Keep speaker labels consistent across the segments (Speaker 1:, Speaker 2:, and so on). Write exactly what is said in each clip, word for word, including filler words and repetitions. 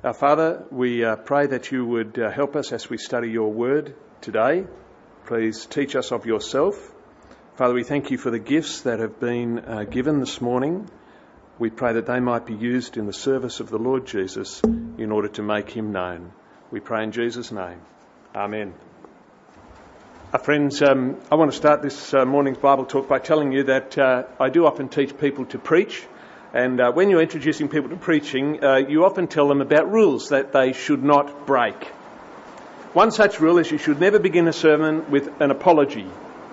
Speaker 1: Our Father, we uh, pray that you would uh, help us as we study your word today. Please teach us of yourself. Father, we thank you for the gifts that have been uh, given this morning. We pray that they might be used in the service of the Lord Jesus in order to make him known. We pray in Jesus' name. Amen. Uh, friends, um, I want to start this uh, morning's Bible talk by telling you that uh, I do often teach people to preach. And uh, when you're introducing people to preaching, uh, you often tell them about rules that they should not break. One such rule is you should never begin a sermon with an apology.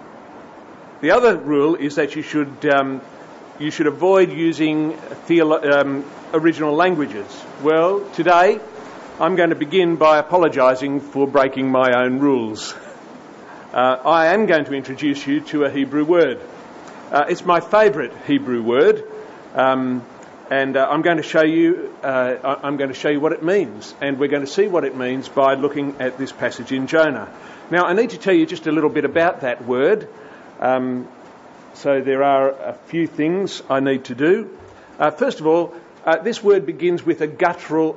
Speaker 1: The other rule is that you should um, you should avoid using theolo- um, original languages. Well, today I'm going to begin by apologising for breaking my own rules. Uh, I am going to introduce you to a Hebrew word. Uh, it's my favourite Hebrew word. Um, and uh, I'm going to show you. Uh, I'm going to show you what it means, and we're going to see what it means by looking at this passage in Jonah. Now, I need to tell you just a little bit about that word. Um, so there are a few things I need to do. Uh, first of all, uh, this word begins with a guttural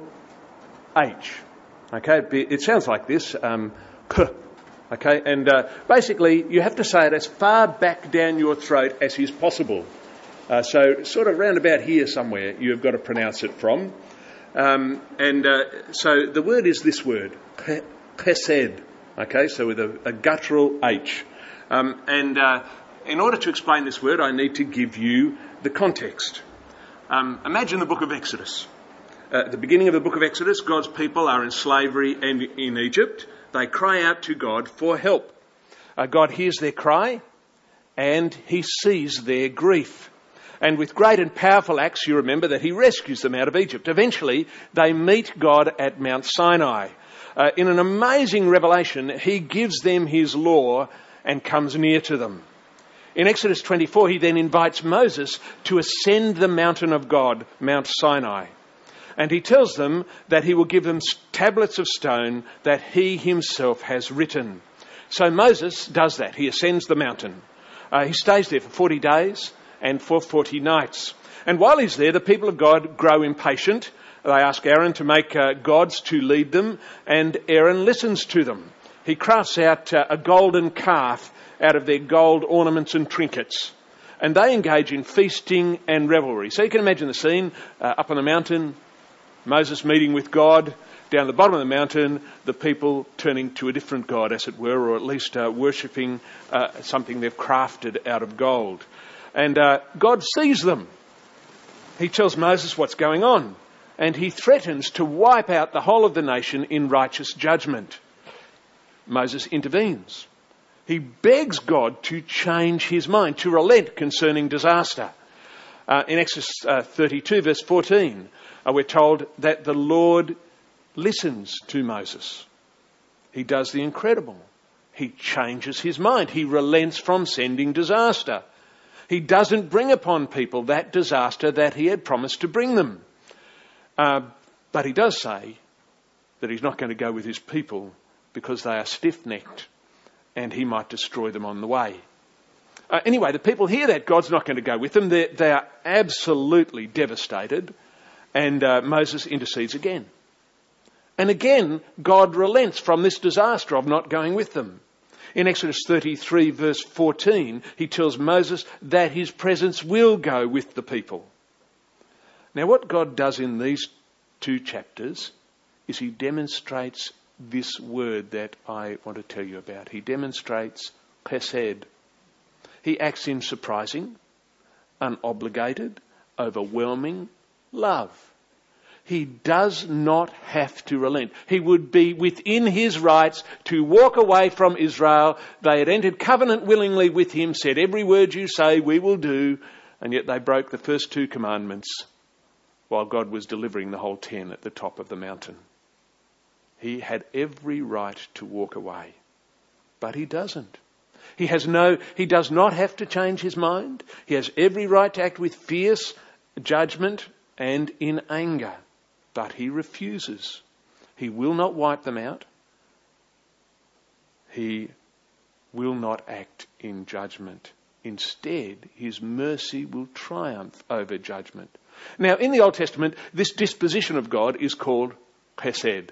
Speaker 1: H. Okay, it, it sounds like this. Um, k. Okay, and uh, basically you have to say it as far back down your throat as is possible. Uh, so sort of round about here somewhere you've got to pronounce it from. Um, and uh, so the word is this word, chesed. Okay, so with a, a guttural H. Um, and uh, in order to explain this word, I need to give you the context. Um, imagine the book of Exodus. Uh, at the beginning of the book of Exodus, God's people are in slavery and in Egypt. They cry out to God for help. Uh, God hears their cry and he sees their grief. And with great and powerful acts, you remember that he rescues them out of Egypt. Eventually, they meet God at Mount Sinai. Uh, in an amazing revelation, he gives them his law and comes near to them. In Exodus twenty-four, he then invites Moses to ascend the mountain of God, Mount Sinai. And he tells them that he will give them tablets of stone that he himself has written. So Moses does that. He ascends the mountain. Uh, he stays there for forty days. And for forty nights. And while he's there, the people of God grow impatient. They ask Aaron to make uh, gods to lead them, and Aaron listens to them. He crafts out uh, a golden calf out of their gold ornaments and trinkets. And they engage in feasting and revelry. So you can imagine the scene, uh, up on the mountain, Moses meeting with God. Down the bottom of the mountain, the people turning to a different god, as it were, or at least uh, worshipping uh, something they've crafted out of gold. And uh, God sees them. He tells Moses what's going on. And he threatens to wipe out the whole of the nation in righteous judgment. Moses intervenes. He begs God to change his mind, to relent concerning disaster. Uh, in Exodus uh, thirty-two, verse fourteen, uh, we're told that the Lord listens to Moses. He does the incredible. He changes his mind. He relents from sending disaster. He doesn't bring upon people that disaster that he had promised to bring them. Uh, but he does say that he's not going to go with his people because they are stiff-necked and he might destroy them on the way. Uh, anyway, the people hear that God's not going to go with them. They're, they are absolutely devastated, and uh, Moses intercedes again. And again, God relents from this disaster of not going with them. In Exodus thirty-three, verse fourteen, he tells Moses that his presence will go with the people. Now, what God does in these two chapters is he demonstrates this word that I want to tell you about. He demonstrates chesed. He acts in surprising, unobligated, overwhelming love. He does not have to relent. He would be within his rights to walk away from Israel. They had entered covenant willingly with him, said, every word you say we will do, and yet they broke the first two commandments while God was delivering the whole ten at the top of the mountain. He had every right to walk away, but he doesn't. He has no, he does not have to change his mind. He has every right to act with fierce judgment and in anger. But he refuses. He will not wipe them out. He will not act in judgment. Instead, his mercy will triumph over judgment. Now, in the Old Testament, this disposition of God is called Chesed.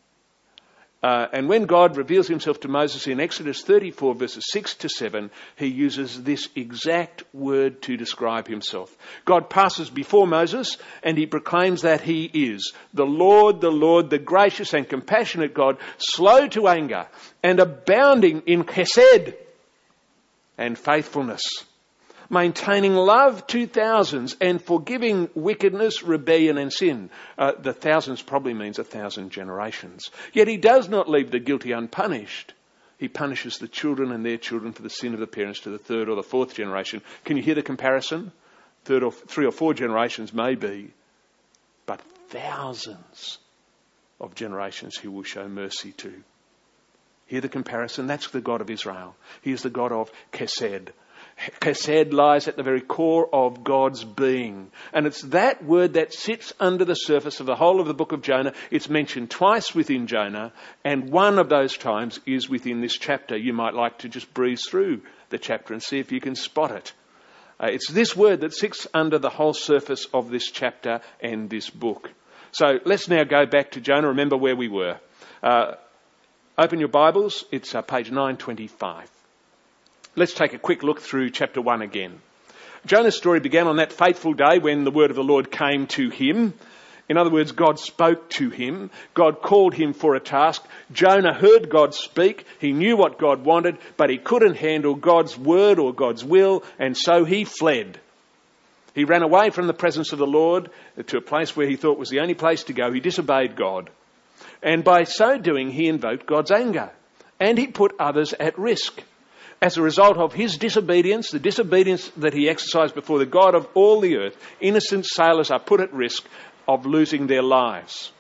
Speaker 1: Uh, and when God reveals himself to Moses in Exodus thirty-four verses six to seven, he uses this exact word to describe himself. God passes before Moses and he proclaims that he is the Lord, the Lord, the gracious and compassionate God, slow to anger and abounding in chesed and faithfulness, maintaining love to thousands and forgiving wickedness, rebellion and sin. Uh, the thousands probably means a thousand generations. Yet he does not leave the guilty unpunished. He punishes the children and their children for the sin of the parents to the third or the fourth generation. Can you hear the comparison? Third or three or four generations maybe, but thousands of generations he will show mercy to. Hear the comparison? That's the God of Israel. He is the God of Chesed. Chesed lies at the very core of God's being. And it's that word that sits under the surface of the whole of the book of Jonah. It's mentioned twice within Jonah, and one of those times is within this chapter. You might like to just breeze through the chapter and see if you can spot it. Uh, it's this word that sits under the whole surface of this chapter and this book. So let's now go back to Jonah. Remember where we were. Uh, open your Bibles. It's uh, page nine twenty-five. Let's take a quick look through chapter one again. Jonah's story began on that fateful day when the word of the Lord came to him. In other words, God spoke to him. God called him for a task. Jonah heard God speak. He knew what God wanted, but he couldn't handle God's word or God's will, and so he fled. He ran away from the presence of the Lord to a place where he thought was the only place to go. He disobeyed God. And by so doing, he invoked God's anger, and he put others at risk. As a result of his disobedience, the disobedience that he exercised before the God of all the earth, innocent sailors are put at risk of losing their lives.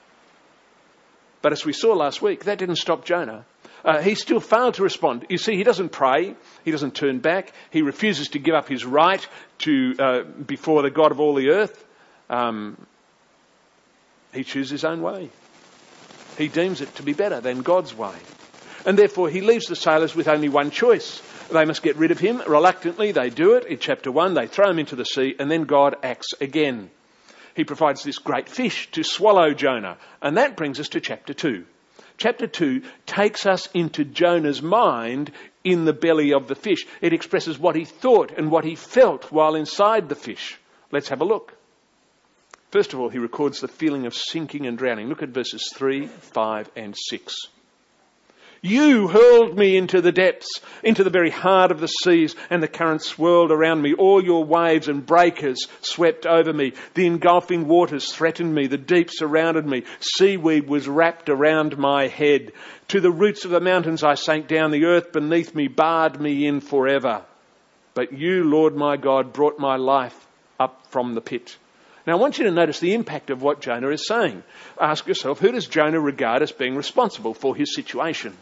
Speaker 1: But as we saw last week, that didn't stop Jonah. Uh, he still failed to respond. You see, he doesn't pray. He doesn't turn back. He refuses to give up his right to uh, before the God of all the earth. Um, he chooses his own way. He deems it to be better than God's way. And therefore he leaves the sailors with only one choice. They must get rid of him. Reluctantly they do it. In chapter one they throw him into the sea, and then God acts again. He provides this great fish to swallow Jonah. And that brings us to chapter two. Chapter two takes us into Jonah's mind in the belly of the fish. It expresses what he thought and what he felt while inside the fish. Let's have a look. First of all, he records the feeling of sinking and drowning. Look at verses three, five and six. You hurled me into the depths, into the very heart of the seas, and the currents swirled around me. All your waves and breakers swept over me. The engulfing waters threatened me. The deep surrounded me. Seaweed was wrapped around my head. To the roots of the mountains I sank down. The earth beneath me barred me in forever. But you, Lord my God, brought my life up from the pit. Now I want you to notice the impact of what Jonah is saying. Ask yourself, who does Jonah regard as being responsible for his situation?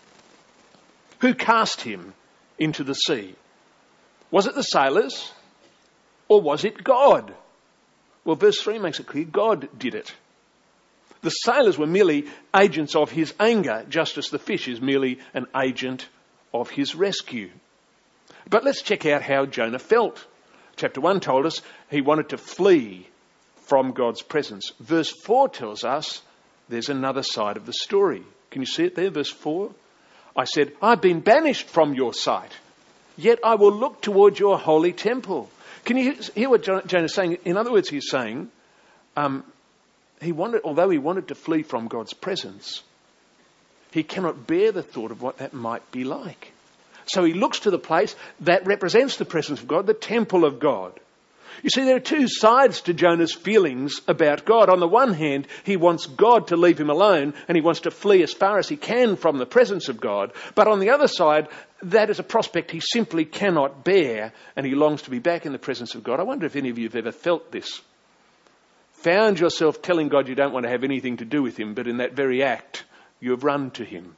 Speaker 1: Who cast him into the sea? Was it the sailors or was it God? Well, verse three makes it clear God did it. The sailors were merely agents of his anger, just as the fish is merely an agent of his rescue. But let's check out how Jonah felt. Chapter one told us he wanted to flee from God's presence. Verse four tells us there's another side of the story. Can you see it there, verse four? I said, I've been banished from your sight, yet I will look toward your holy temple. Can you hear what Jonah is saying? In other words, he's saying, um, he wanted, although he wanted to flee from God's presence, he cannot bear the thought of what that might be like. So he looks to the place that represents the presence of God, the temple of God. You see, there are two sides to Jonah's feelings about God. On the one hand, he wants God to leave him alone and he wants to flee as far as he can from the presence of God. But on the other side, that is a prospect he simply cannot bear and he longs to be back in the presence of God. I wonder if any of you have ever felt this. Found yourself telling God you don't want to have anything to do with him, but in that very act, you have run to him.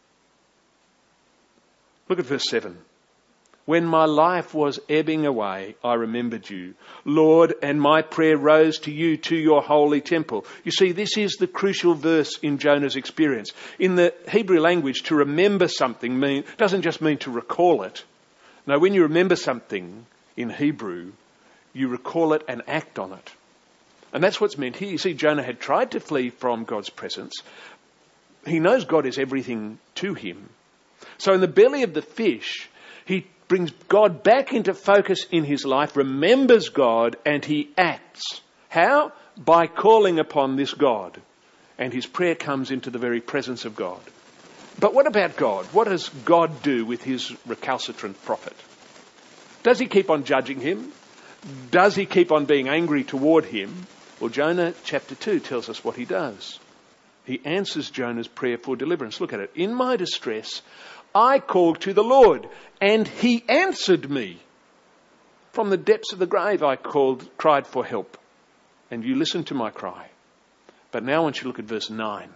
Speaker 1: Look at verse seven. When my life was ebbing away, I remembered you, Lord, and my prayer rose to you, to your holy temple. You see, this is the crucial verse in Jonah's experience. In the Hebrew language, to remember something mean, doesn't just mean to recall it. No, when you remember something in Hebrew, you recall it and act on it. And that's what's meant here. You see, Jonah had tried to flee from God's presence. He knows God is everything to him. So in the belly of the fish, he brings God back into focus in his life, remembers God, and he acts. How? By calling upon this God. And his prayer comes into the very presence of God. But what about God? What does God do with his recalcitrant prophet? Does he keep on judging him? Does he keep on being angry toward him? Well, Jonah chapter two tells us what he does. He answers Jonah's prayer for deliverance. Look at it. In my distress, I called to the Lord, and he answered me. From the depths of the grave I called, cried for help, and you listened to my cry. But now I want you to look at verse nine.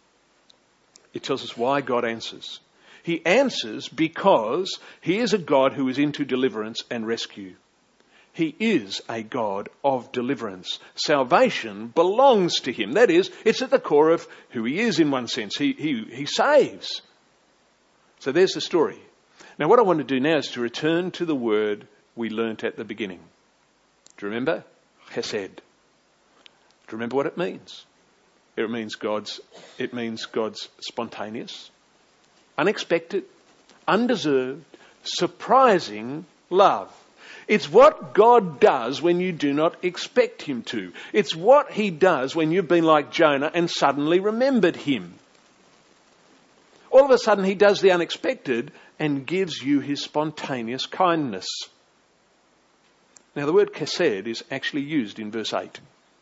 Speaker 1: It tells us why God answers. He answers because he is a God who is into deliverance and rescue. He is a God of deliverance. Salvation belongs to him. That is, it's at the core of who he is in one sense. He, he, he saves. So there's the story. Now what I want to do now is to return to the word we learnt at the beginning. Do you remember? Chesed. Do you remember what it means? It means God's, it means God's spontaneous, unexpected, undeserved, surprising love. It's what God does when you do not expect him to. It's what he does when you've been like Jonah and suddenly remembered him. All of a sudden he does the unexpected and gives you his spontaneous kindness. Now the word chesed is actually used in verse eight.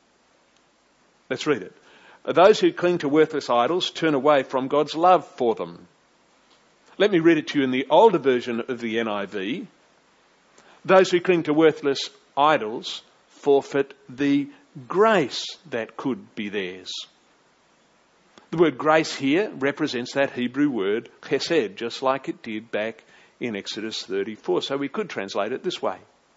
Speaker 1: Let's read it. Those who cling to worthless idols turn away from God's love for them. Let me read it to you in the older version of the N I V. Those who cling to worthless idols forfeit the grace that could be theirs. The word grace here represents that Hebrew word chesed, just like it did back in Exodus thirty-four. So we could translate it this way.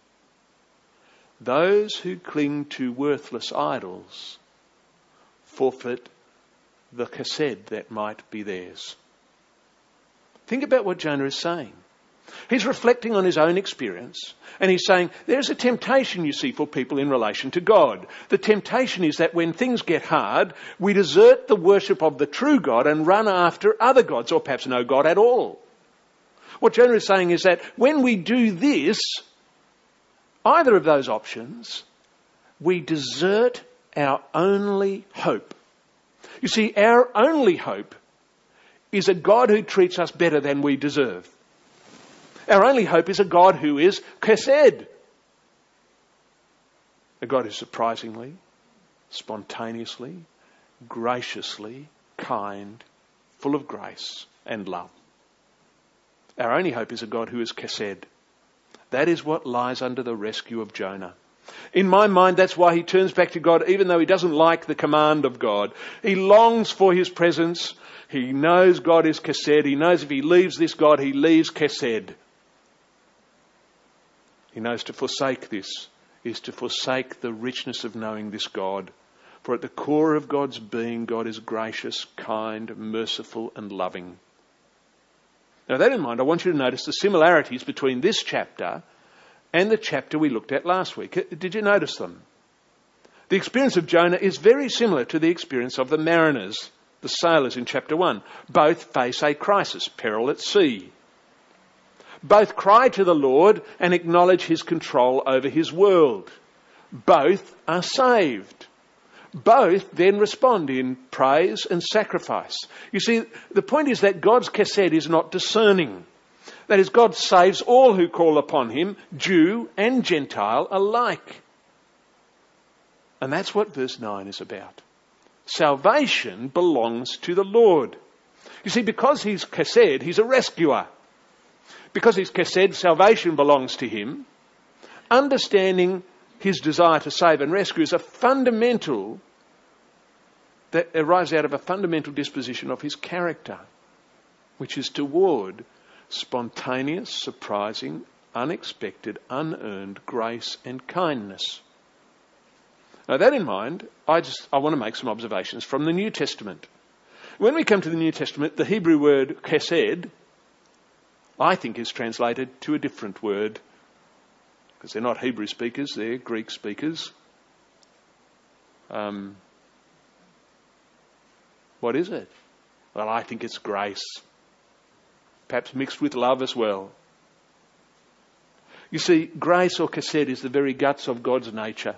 Speaker 1: Those who cling to worthless idols forfeit the chesed that might be theirs. Think about what Jonah is saying. He's reflecting on his own experience and he's saying there's a temptation, you see, for people in relation to God. The temptation is that when things get hard, we desert the worship of the true God and run after other gods, or perhaps no God at all. What Jonah is saying is that when we do this, either of those options, we desert our only hope. You see, our only hope is a God who treats us better than we deserve. Our only hope is a God who is chesed. A God who surprisingly, spontaneously, graciously, kind, full of grace and love. Our only hope is a God who is chesed. That is what lies under the rescue of Jonah. In my mind, that's why he turns back to God, even though he doesn't like the command of God. He longs for his presence. He knows God is chesed. He knows if he leaves this God, he leaves chesed. He knows to forsake this is to forsake the richness of knowing this God. For at the core of God's being, God is gracious, kind, merciful and loving. Now, that in mind, I want you to notice the similarities between this chapter and the chapter we looked at last week. Did you notice them? The experience of Jonah is very similar to the experience of the mariners, the sailors in chapter one. Both face a crisis, peril at sea. Both cry to the Lord and acknowledge his control over his world. Both are saved. Both then respond in praise and sacrifice. You see, the point is that God's chesed is not discerning. That is, God saves all who call upon him, Jew and Gentile alike. And that's what verse nine is about. Salvation belongs to the Lord. You see, because he's chesed, he's a rescuer. Because he's chesed, salvation belongs to him. Understanding his desire to save and rescue is a fundamental, that arises out of a fundamental disposition of his character, which is toward spontaneous, surprising, unexpected, unearned grace and kindness. Now, that in mind, I just I want to make some observations from the New Testament. When we come to the New Testament, the Hebrew word chesed, I think, is translated to a different word, because they're not Hebrew speakers, they're Greek speakers. Um, what is it? Well, I think it's grace. Perhaps mixed with love as well. You see, grace or chesed is the very guts of God's nature.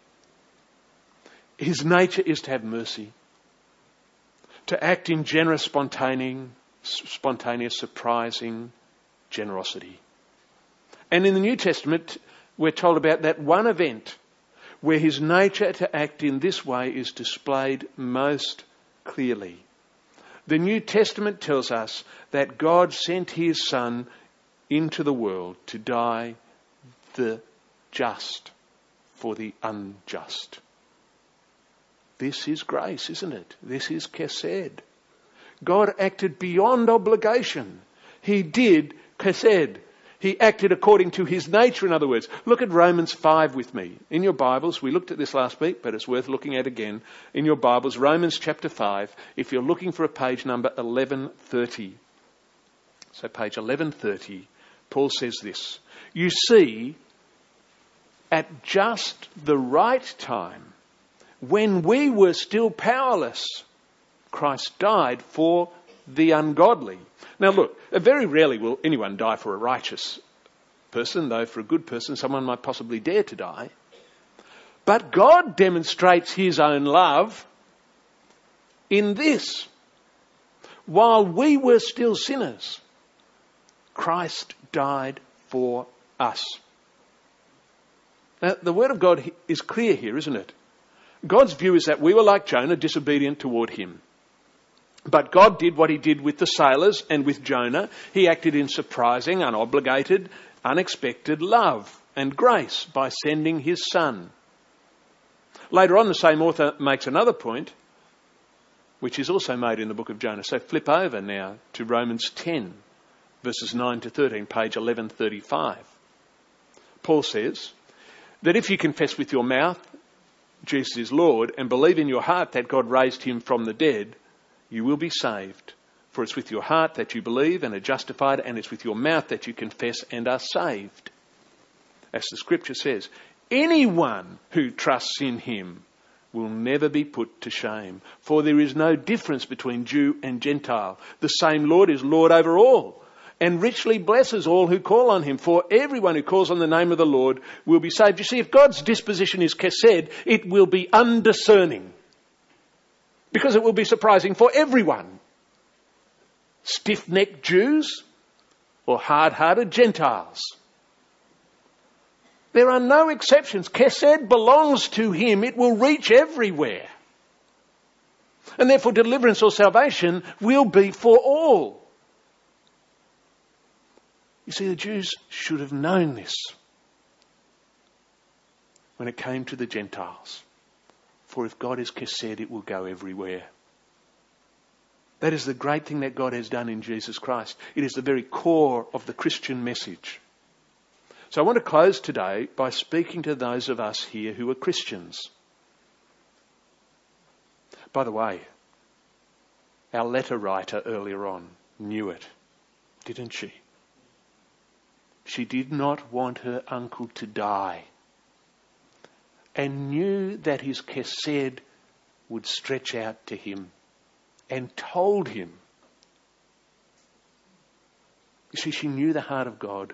Speaker 1: His nature is to have mercy, to act in generous, spontaneous, spontaneous, surprising generosity. And in the New Testament, we're told about that one event where his nature to act in this way is displayed most clearly. The New Testament tells us that God sent his Son into the world to die the just for the unjust. This is grace, isn't it? This is chesed. God acted beyond obligation. He did chesed. He acted according to his nature, in other words. Look at Romans five with me. In your Bibles, we looked at this last week, but it's worth looking at again. In your Bibles, Romans chapter five, if you're looking for a page number eleven thirty. So page eleven thirty, Paul says this. You see, at just the right time, when we were still powerless, Christ died for the ungodly. Now look, very rarely will anyone die for a righteous person, though for a good person someone might possibly dare to die. But God demonstrates his own love in this. While we were still sinners, Christ died for us. Now, the word of God is clear here, isn't it? God's view is that we were like Jonah, disobedient toward him. But God did what he did with the sailors and with Jonah. He acted in surprising, unobligated, unexpected love and grace by sending his Son. Later on, the same author makes another point, which is also made in the book of Jonah. So flip over now to Romans ten, verses nine to thirteen, page eleven thirty-five. Paul says that if you confess with your mouth Jesus is Lord and believe in your heart that God raised him from the dead, you will be saved. For it's with your heart that you believe and are justified, and it's with your mouth that you confess and are saved. As the scripture says, anyone who trusts in him will never be put to shame. For there is no difference between Jew and Gentile. The same Lord is Lord over all, and richly blesses all who call on him. For everyone who calls on the name of the Lord will be saved. You see, if God's disposition is chesed, it will be undiscerning. Because it will be surprising for everyone. Stiff-necked Jews or hard-hearted Gentiles. There are no exceptions. Chesed belongs to him. It will reach everywhere. And therefore deliverance or salvation will be for all. You see, the Jews should have known this when it came to the Gentiles. For if God is chesed, it will go everywhere. That is the great thing that God has done in Jesus Christ. It is the very core of the Christian message. So I want to close today by speaking to those of us here who are Christians. By the way, our letter writer earlier on knew it, didn't she? She did not want her uncle to die, and knew that his chesed would stretch out to him, and told him. You see, she knew the heart of God.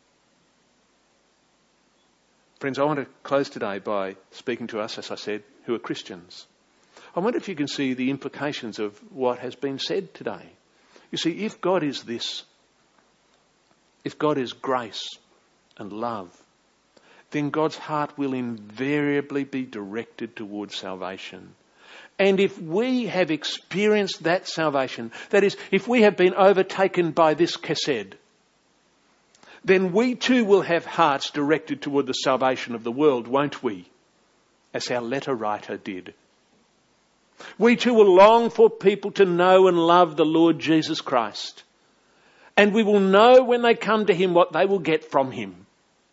Speaker 1: Friends, I want to close today by speaking to us, as I said, who are Christians. I wonder if you can see the implications of what has been said today. You see, if God is this, if God is grace and love, then God's heart will invariably be directed towards salvation. And if we have experienced that salvation, that is, if we have been overtaken by this chesed, then we too will have hearts directed toward the salvation of the world, won't we? As our letter writer did. We too will long for people to know and love the Lord Jesus Christ. And we will know when they come to him what they will get from him.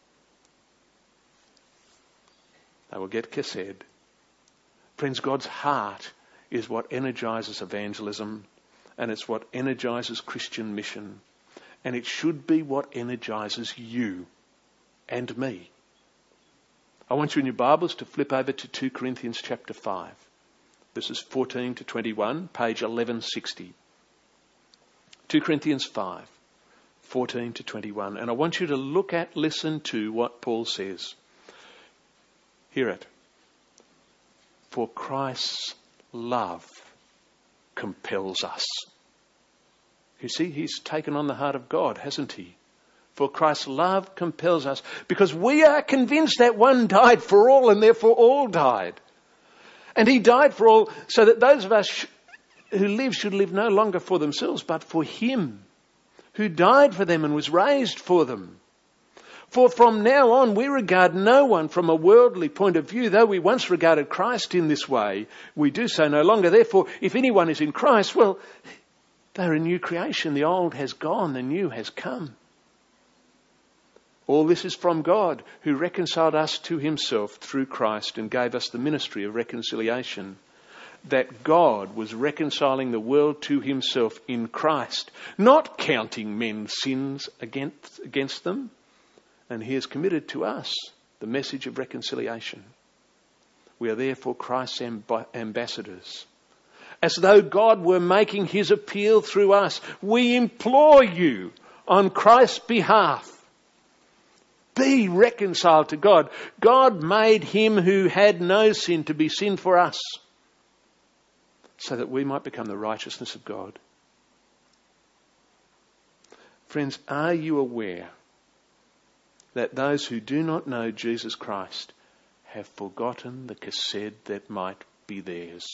Speaker 1: They will get chesed. Friends, God's heart is what energises evangelism, and it's what energises Christian mission. And it should be what energises you and me. I want you in your Bibles to flip over to two Corinthians chapter five. Verses fourteen to twenty-one, page eleven sixty. two Corinthians five, fourteen to twenty-one. And I want you to look at, listen to what Paul says. Hear it. For Christ's love compels us. You see, he's taken on the heart of God, hasn't he? For Christ's love compels us, because we are convinced that one died for all and therefore all died. And he died for all so that those of us who live should live no longer for themselves, but for him who died for them and was raised for them. For from now on we regard no one from a worldly point of view. Though we once regarded Christ in this way, we do so no longer. Therefore, if anyone is in Christ, well, they're a new creation. The old has gone, the new has come. All this is from God, who reconciled us to himself through Christ and gave us the ministry of reconciliation. That God was reconciling the world to himself in Christ, not counting men's sins against, against them. And he has committed to us the message of reconciliation. We are therefore Christ's amb- ambassadors. As though God were making his appeal through us, we implore you on Christ's behalf, be reconciled to God. God made him who had no sin to be sin for us, so that we might become the righteousness of God. Friends, are you aware that those who do not know Jesus Christ have forgotten the chesed that might be theirs?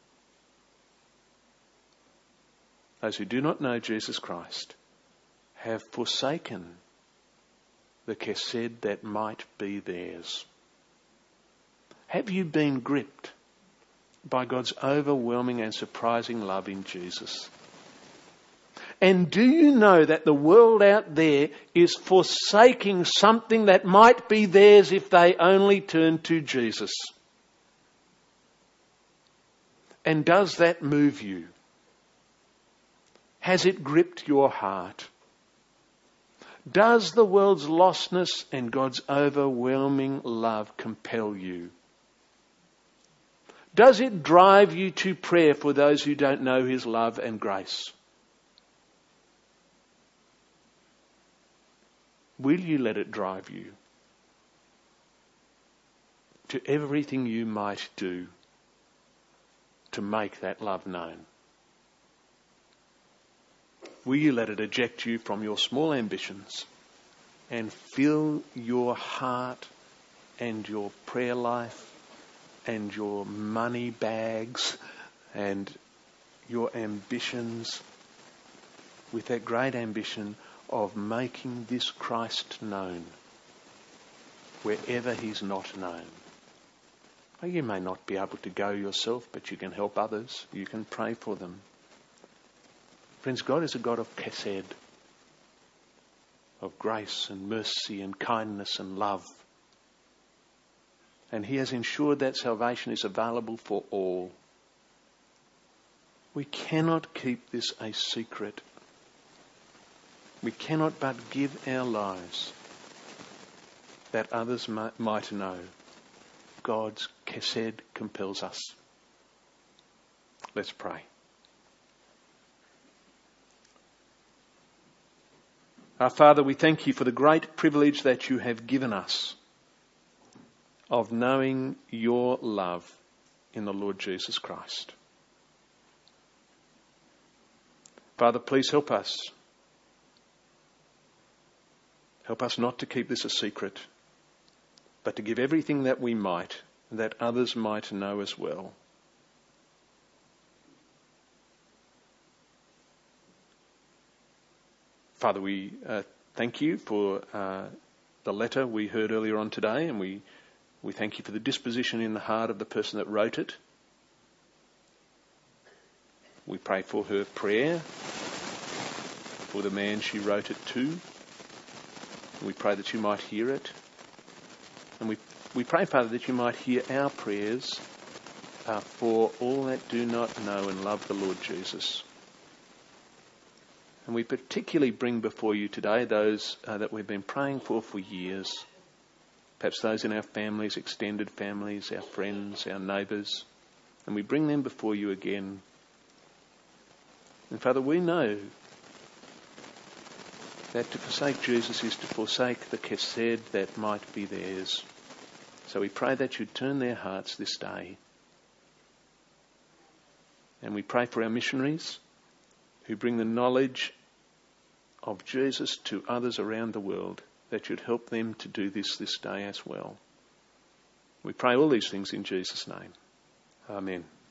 Speaker 1: Those who do not know Jesus Christ have forsaken the chesed that might be theirs. Have you been gripped by God's overwhelming and surprising love in Jesus? And do you know that the world out there is forsaking something that might be theirs if they only turn to Jesus? And does that move you? Has it gripped your heart? Does the world's lostness and God's overwhelming love compel you? Does it drive you to prayer for those who don't know his love and grace? Will you let it drive you to everything you might do to make that love known? Will you let it eject you from your small ambitions and fill your heart and your prayer life and your money bags and your ambitions with that great ambition of making this Christ known wherever he's not known? Well, you may not be able to go yourself, but you can help others. You can pray for them. Friends, God is a God of chesed, of grace and mercy and kindness and love. And he has ensured that salvation is available for all. We cannot keep this a secret. We cannot but give our lives that others might know. God's chesed compels us. Let's pray. Our Father, we thank you for the great privilege that you have given us of knowing your love in the Lord Jesus Christ. Father, please help us. Help us not to keep this a secret, but to give everything that we might, that others might know as well. Father, we uh, thank you for uh, the letter we heard earlier on today, and we, we thank you for the disposition in the heart of the person that wrote it. We pray for her prayer, for the man she wrote it to. We pray that you might hear it. And we, we pray, Father, that you might hear our prayers uh, for all that do not know and love the Lord Jesus. And we particularly bring before you today those uh, that we've been praying for for years. perhaps those in our families, extended families, our friends, our neighbours, and we bring them before you again. And Father, we know that to forsake Jesus is to forsake the chesed that might be theirs. So we pray that you turn their hearts this day. And we pray for our missionaries who bring the knowledge of Jesus to others around the world, that you'd help them to do this this day as well. We pray all these things in Jesus' name. Amen.